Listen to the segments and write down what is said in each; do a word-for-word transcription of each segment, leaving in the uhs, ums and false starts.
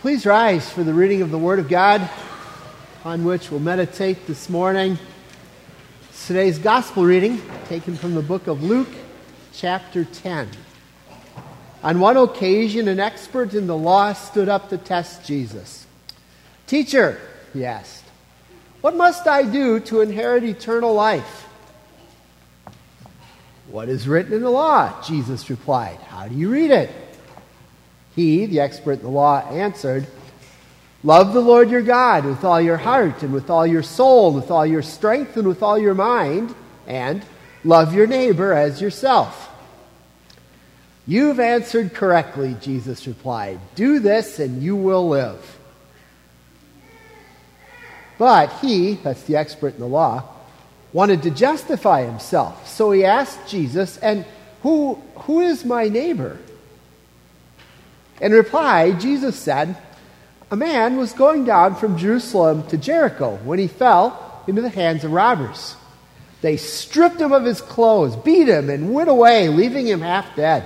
Please rise for the reading of the Word of God, on which we'll meditate this morning. Today's gospel reading, taken from the book of Luke, chapter ten. On one occasion, an expert in the law stood up to test Jesus. "Teacher," he asked, "what must I do to inherit eternal life?" "What is written in the law?" Jesus replied. "How do you read it?" He, the expert in the law, answered, "Love the Lord your God with all your heart and with all your soul and with all your strength and with all your mind, and love your neighbor as yourself." "You've answered correctly," Jesus replied. "Do this and you will live." But he, that's the expert in the law, wanted to justify himself. So he asked Jesus, "And who who is my neighbor?" In reply, Jesus said, "A man was going down from Jerusalem to Jericho when he fell into the hands of robbers. They stripped him of his clothes, beat him, and went away, leaving him half dead.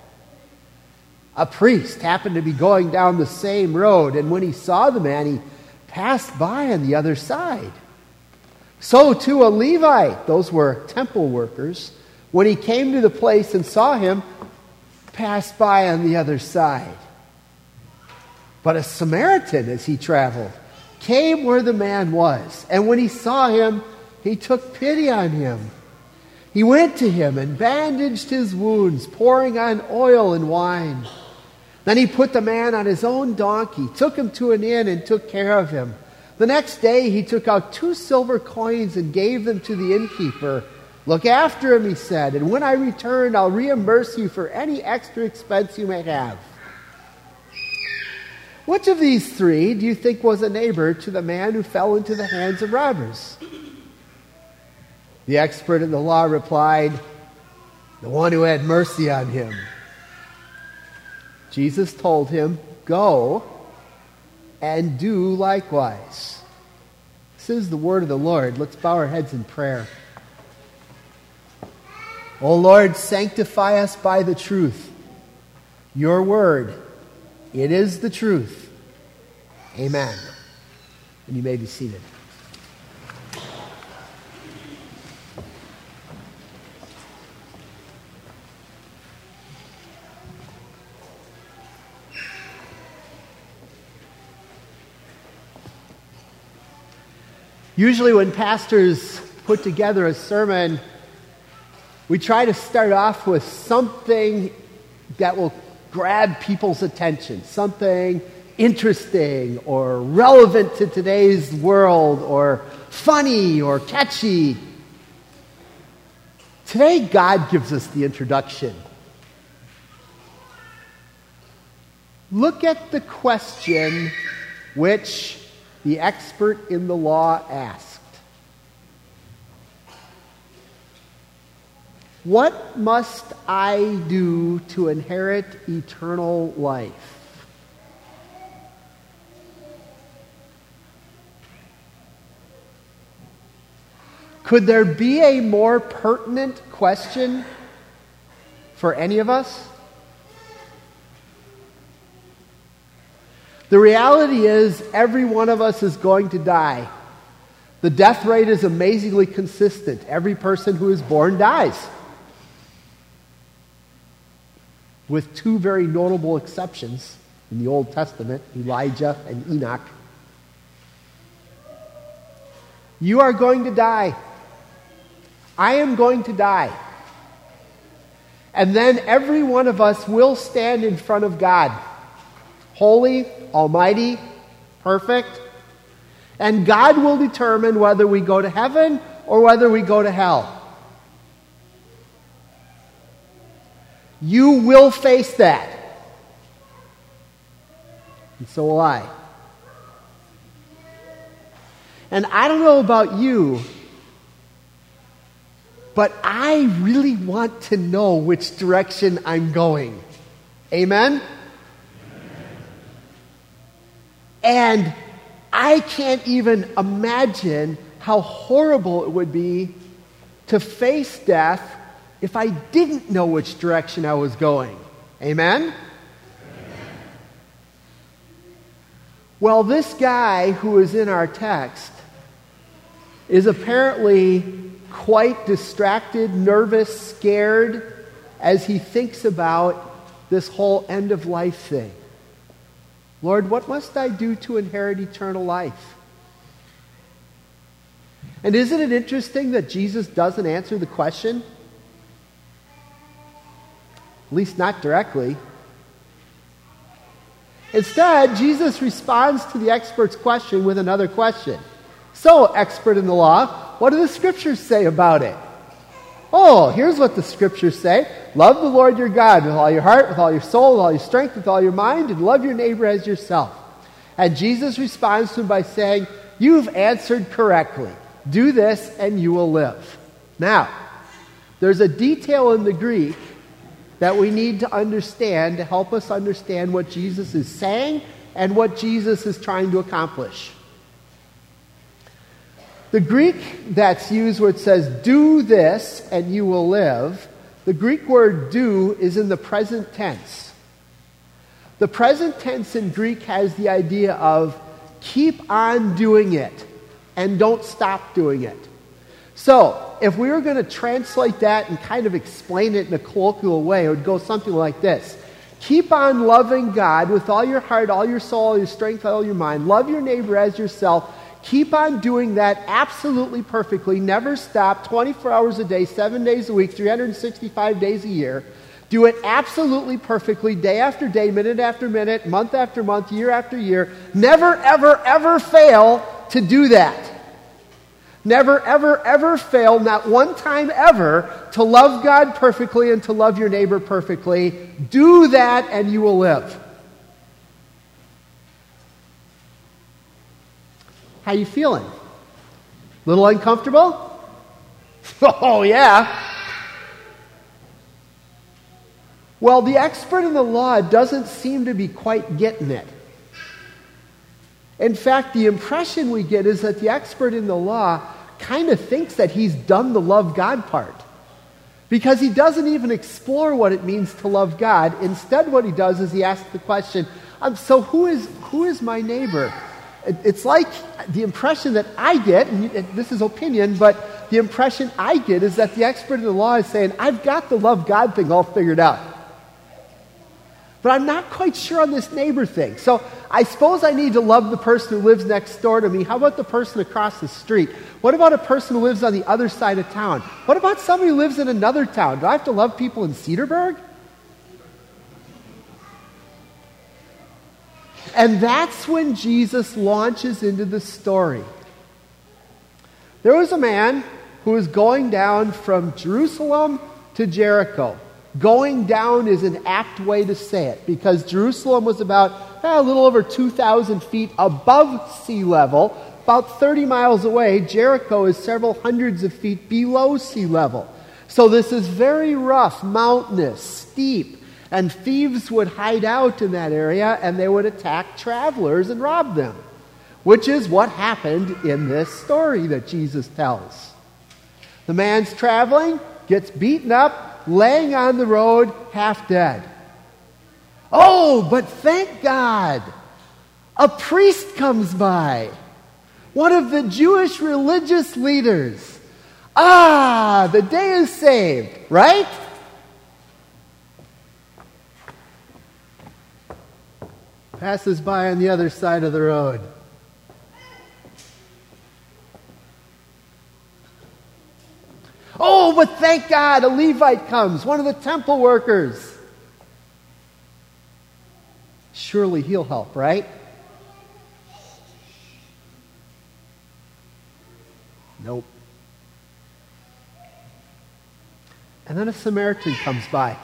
A priest happened to be going down the same road, and when he saw the man, he passed by on the other side. So too a Levite," those were temple workers, "when he came to the place and saw him, passed by on the other side. But a Samaritan, as he traveled, came where the man was, and when he saw him, he took pity on him. He went to him and bandaged his wounds, pouring on oil and wine. Then he put the man on his own donkey, took him to an inn, and took care of him. The next day he took out two silver coins and gave them to the innkeeper. 'Look after him,' he said, 'and when I return, I'll reimburse you for any extra expense you may have.' Which of these three do you think was a neighbor to the man who fell into the hands of robbers?" The expert in the law replied, "The one who had mercy on him." Jesus told him, "Go and do likewise." This is the word of the Lord. Let's bow our heads in prayer. O Lord, sanctify us by the truth. Your word, it is the truth. Amen. And you may be seated. Usually when pastors put together a sermon, we try to start off with something that will grab people's attention, something interesting or relevant to today's world or funny or catchy. Today, God gives us the introduction. Look at the question which the expert in the law asked. What must I do to inherit eternal life? Could there be a more pertinent question for any of us? The reality is, every one of us is going to die. The death rate is amazingly consistent. Every person who is born dies, with two very notable exceptions in the Old Testament, Elijah and Enoch. You are going to die. I am going to die. And then every one of us will stand in front of God, holy, almighty, perfect, and God will determine whether we go to heaven or whether we go to hell. You will face that. And so will I. And I don't know about you, but I really want to know which direction I'm going. Amen? And I can't even imagine how horrible it would be to face death if I didn't know which direction I was going. Amen? Well, this guy who is in our text is apparently quite distracted, nervous, scared as he thinks about this whole end-of-life thing. Lord, what must I do to inherit eternal life? And isn't it interesting that Jesus doesn't answer the question? At least not directly. Instead, Jesus responds to the expert's question with another question. So, expert in the law, what do the scriptures say about it? Oh, here's what the scriptures say. Love the Lord your God with all your heart, with all your soul, with all your strength, with all your mind, and love your neighbor as yourself. And Jesus responds to him by saying, you've answered correctly. Do this and you will live. Now, there's a detail in the Greek that we need to understand to help us understand what Jesus is saying and what Jesus is trying to accomplish. The Greek that's used where it says, do this and you will live, the Greek word do is in the present tense. The present tense in Greek has the idea of keep on doing it and don't stop doing it. So, if we were going to translate that and kind of explain it in a colloquial way, it would go something like this. Keep on loving God with all your heart, all your soul, all your strength, all your mind. Love your neighbor as yourself. Keep on doing that absolutely perfectly. Never stop, twenty-four hours a day, seven days a week, three hundred sixty-five days a year. Do it absolutely perfectly, day after day, minute after minute, month after month, year after year. Never, ever, ever fail to do that. Never, ever, ever fail, not one time ever, to love God perfectly and to love your neighbor perfectly. Do that and you will live. How you feeling? Little uncomfortable? Oh, yeah. Well, the expert in the law doesn't seem to be quite getting it. In fact, the impression we get is that the expert in the law kind of thinks that he's done the love God part. Because he doesn't even explore what it means to love God. Instead, what he does is he asks the question, um, so who is who is my neighbor? It, it's like the impression that I get, and this is opinion, but the impression I get is that the expert in the law is saying, I've got the love God thing all figured out. But I'm not quite sure on this neighbor thing. So I suppose I need to love the person who lives next door to me. How about the person across the street? What about a person who lives on the other side of town? What about somebody who lives in another town? Do I have to love people in Cedarburg? And that's when Jesus launches into the story. There was a man who was going down from Jerusalem to Jericho. Going down is an apt way to say it, because Jerusalem was about eh, a little over two thousand feet above sea level. About thirty miles away, Jericho is several hundreds of feet below sea level. So this is very rough, mountainous, steep, and thieves would hide out in that area and they would attack travelers and rob them, which is what happened in this story that Jesus tells. The man's traveling, gets beaten up, laying on the road, half dead. Oh, but thank God, a priest comes by, one of the Jewish religious leaders. Ah, the day is saved, right? Passes by on the other side of the road. Oh, but thank God, a Levite comes, one of the temple workers. Surely he'll help, right? Nope. And then a Samaritan comes by.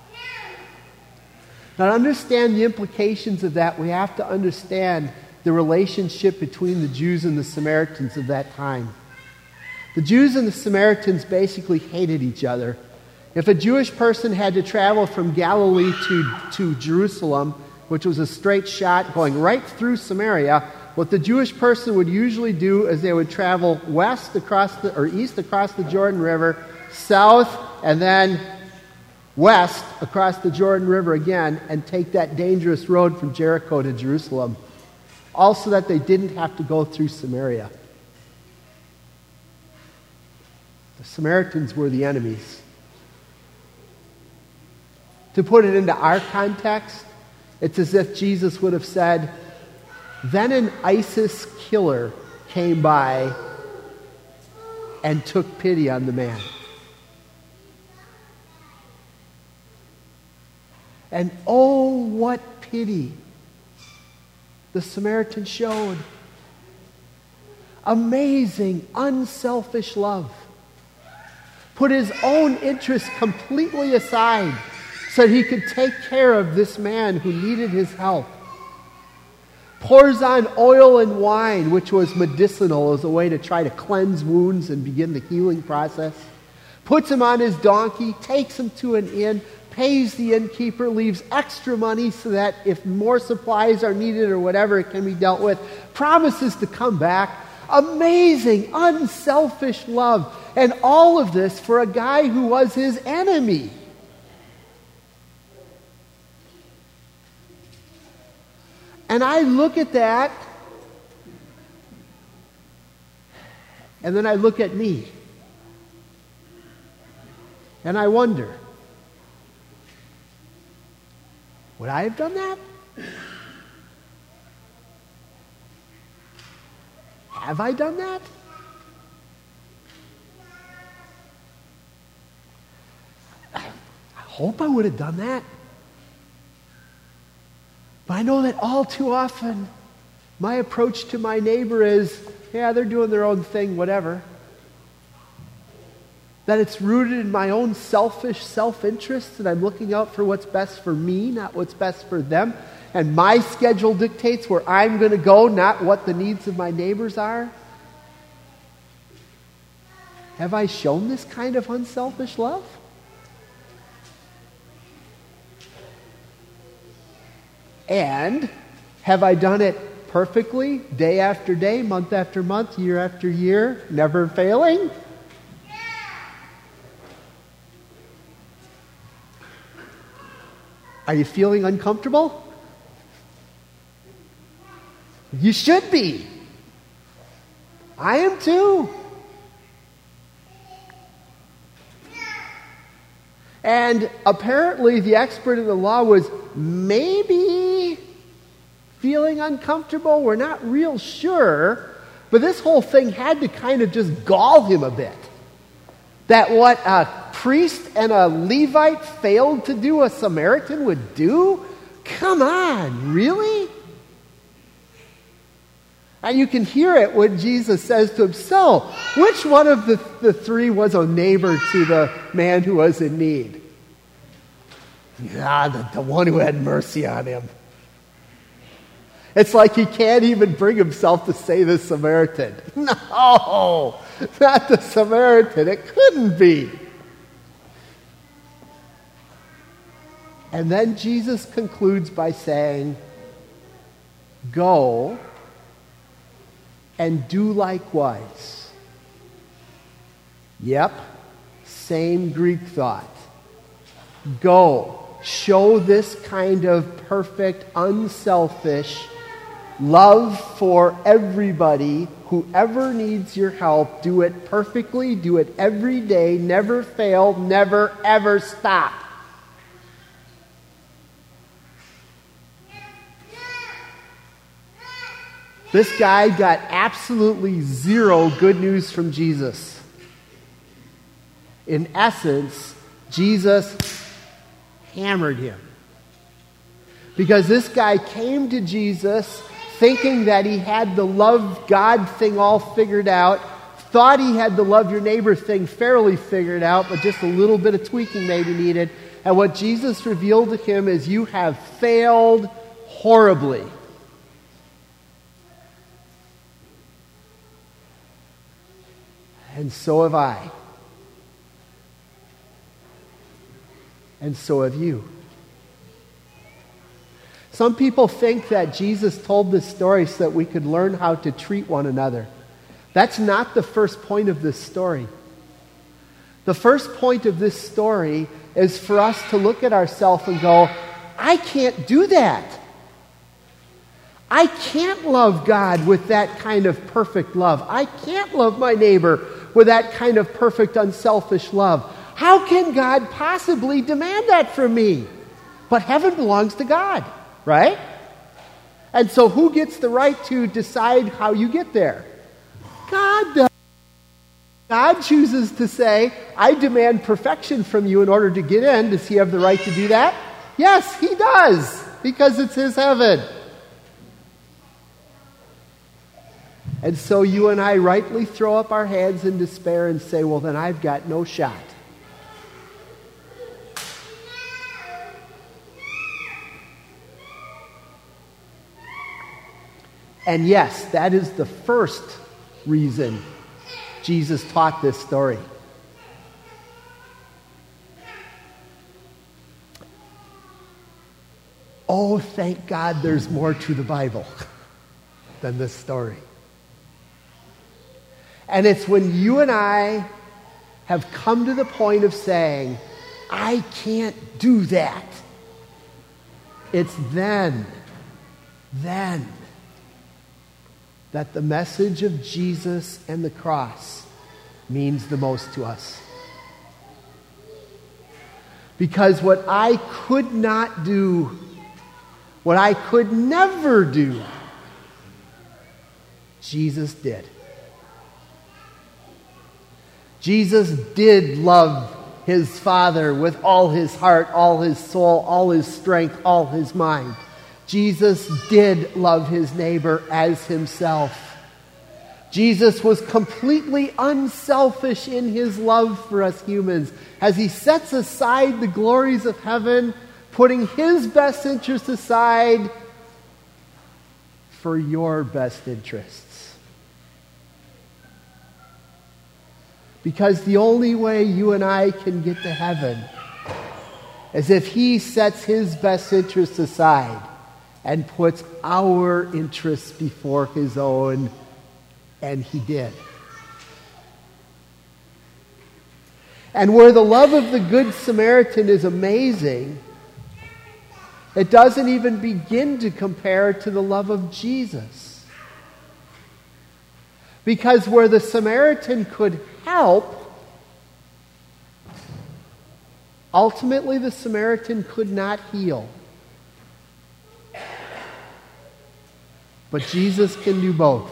Now, to understand the implications of that, we have to understand the relationship between the Jews and the Samaritans of that time. The Jews and the Samaritans basically hated each other. If a Jewish person had to travel from Galilee to, to Jerusalem, which was a straight shot going right through Samaria, what the Jewish person would usually do is they would travel west across the, or east across the Jordan River, south, and then west across the Jordan River again, and take that dangerous road from Jericho to Jerusalem. also that they didn't have to go through Samaria. The Samaritans were the enemies. To put it into our context, it's as if Jesus would have said, then an ISIS killer came by and took pity on the man. And oh, what pity the Samaritan showed. Amazing, unselfish love. Put his own interests completely aside so that he could take care of this man who needed his help. Pours on oil and wine, which was medicinal as a way to try to cleanse wounds and begin the healing process. Puts him on his donkey, takes him to an inn, pays the innkeeper, leaves extra money so that if more supplies are needed or whatever, it can be dealt with. Promises to come back. Amazing, unselfish love. And all of this for a guy who was his enemy. And I look at that, and then I look at me. And I wonder, would I have done that? Have I done that? I hope I would have done that. But I know that all too often, my approach to my neighbor is, yeah, they're doing their own thing, whatever. That it's rooted in my own selfish self-interest, and I'm looking out for what's best for me, not what's best for them. And my schedule dictates where I'm going to go, not what the needs of my neighbors are. Have I shown this kind of unselfish love? And have I done it perfectly, day after day, month after month, year after year, never failing? Are you feeling uncomfortable? You should be. I am too. And apparently the expert in the law was maybe feeling uncomfortable. We're not real sure. But this whole thing had to kind of just gall him a bit. That what a priest and a Levite failed to do, a Samaritan would do? Come on, really? And you can hear it when Jesus says to him, so, which one of the, the three was a neighbor to the man who was in need? Ah, the, the one who had mercy on him. It's like he can't even bring himself to say the Samaritan. No, not the Samaritan. It couldn't be. And then Jesus concludes by saying, go and do likewise. Yep, same Greek thought. Go, show this kind of perfect, unselfish love for everybody. Whoever needs your help, do it perfectly, do it every day, never fail, never ever stop. This guy got absolutely zero good news from Jesus. In essence, Jesus hammered him. Because this guy came to Jesus thinking that he had the love God thing all figured out, thought he had the love your neighbor thing fairly figured out, but just a little bit of tweaking maybe needed. And what Jesus revealed to him is, you have failed horribly. And so have I. And so have you. Some people think that Jesus told this story so that we could learn how to treat one another. That's not the first point of this story. The first point of this story is for us to look at ourselves and go, I can't do that. I can't love God with that kind of perfect love. I can't love my neighbor with that kind of perfect, unselfish love. How can God possibly demand that from me? But heaven belongs to God, right? And so who gets the right to decide how you get there? God does. God chooses to say, I demand perfection from you in order to get in. Does he have the right to do that? Yes, he does, because it's his heaven. And so you and I rightly throw up our hands in despair and say, well, then I've got no shot. And yes, that is the first reason Jesus taught this story. Oh, thank God there's more to the Bible than this story. And it's when you and I have come to the point of saying, I can't do that. It's then, then, that the message of Jesus and the cross means the most to us. Because what I could not do, what I could never do, Jesus did. Jesus did love his Father with all his heart, all his soul, all his strength, all his mind. Jesus did love his neighbor as himself. Jesus was completely unselfish in his love for us humans as he sets aside the glories of heaven, putting his best interests aside for your best interests. Because the only way you and I can get to heaven is if he sets his best interests aside and puts our interests before his own, and he did. And where the love of the Good Samaritan is amazing, it doesn't even begin to compare to the love of Jesus. Because where the Samaritan could help, ultimately the Samaritan could not heal. But Jesus can do both.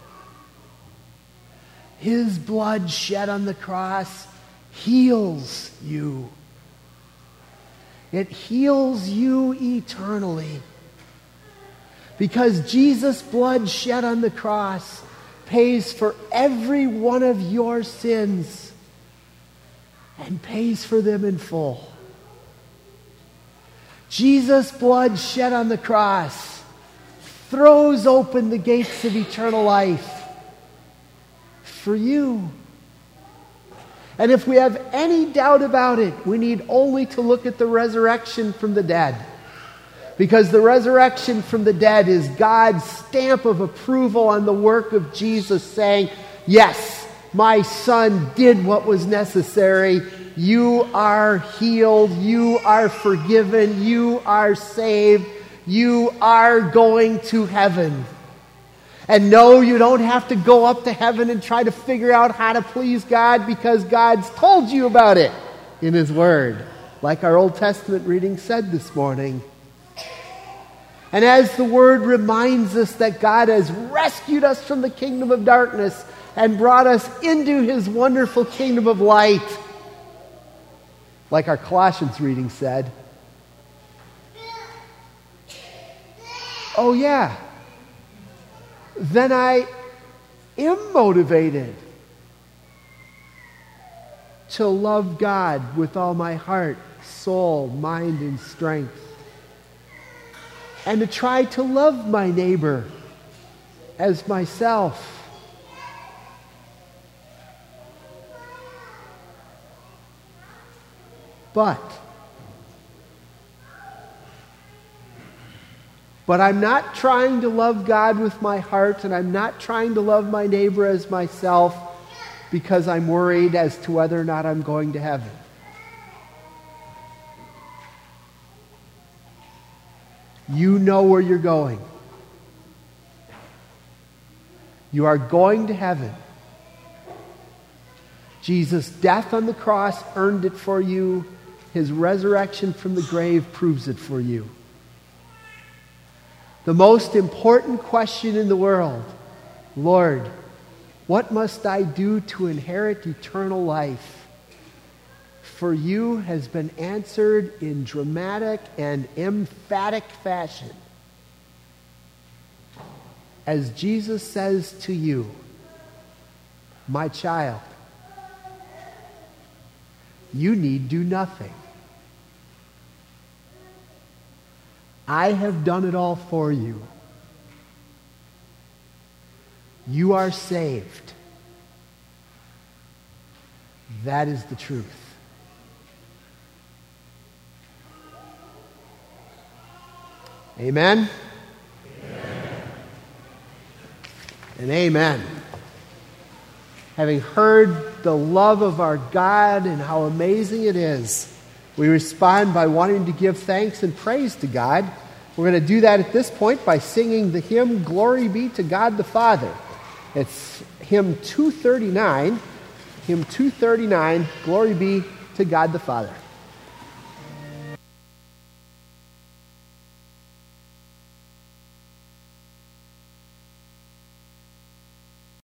His blood shed on the cross heals you. It heals you eternally. Because Jesus' blood shed on the cross pays for every one of your sins and pays for them in full. Jesus' blood shed on the cross throws open the gates of eternal life for you. And if we have any doubt about it, we need only to look at the resurrection from the dead. Because the resurrection from the dead is God's stamp of approval on the work of Jesus, saying, yes, my son did what was necessary. You are healed. You are forgiven. You are saved. You are going to heaven. And no, you don't have to go up to heaven and try to figure out how to please God, because God's told you about it in his word, like our Old Testament reading said this morning. And as the word reminds us that God has rescued us from the kingdom of darkness and brought us into his wonderful kingdom of light, like our Colossians reading said, oh yeah, then I am motivated to love God with all my heart, soul, mind, and strength. And to try to love my neighbor as myself. But, but I'm not trying to love God with my heart, and I'm not trying to love my neighbor as myself because I'm worried as to whether or not I'm going to heaven. You know where you're going. You are going to heaven. Jesus' death on the cross earned it for you. His resurrection from the grave proves it for you. The most important question in the world, Lord, what must I do to inherit eternal life? For you has been answered in dramatic and emphatic fashion. As Jesus says to you, my child, you need do nothing. I have done it all for you. You are saved. That is the truth. Amen? Amen. And amen. Having heard the love of our God and how amazing it is, we respond by wanting to give thanks and praise to God. We're going to do that at this point by singing the hymn, Glory Be to God the Father. It's hymn two thirty-nine. Hymn two thirty-nine, Glory Be to God the Father.